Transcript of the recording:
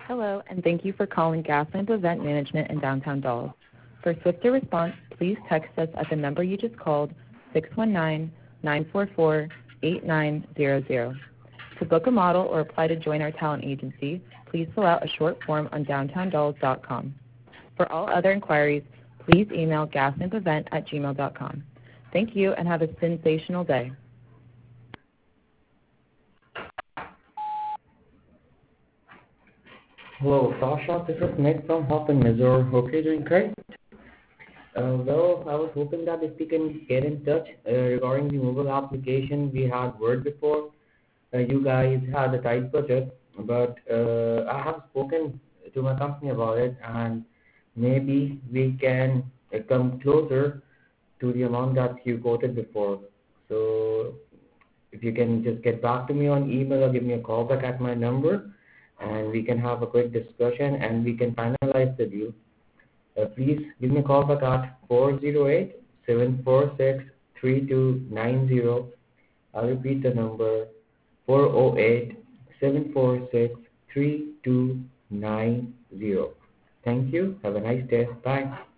Hello, and thank you for calling Gaslamp Event Management in downtown Dulles. For swifter response, please text us at the number you just called, 619-944-8900. To book a model or apply to join our talent agency, please fill out a short form on downtowndulles.com. For all other inquiries, please email gaslampevent@gmail.com. Thank you, and have a sensational day. Hello, Sasha. This is Nick from Hoppin, Missouri. Hope you're doing great. Well, I was hoping that if we can get in touch regarding the mobile application we had word before. You guys had a tight budget, but I have spoken to my company about it, and maybe we can come closer to the amount that you quoted before. So if you can just get back to me on email or give me a call back at my number, and we can have a quick discussion and we can finalize the deal. Please give me a call back at 408-746-3290. I'll repeat the number, 408-746-3290. Thank you. Have a nice day. Bye.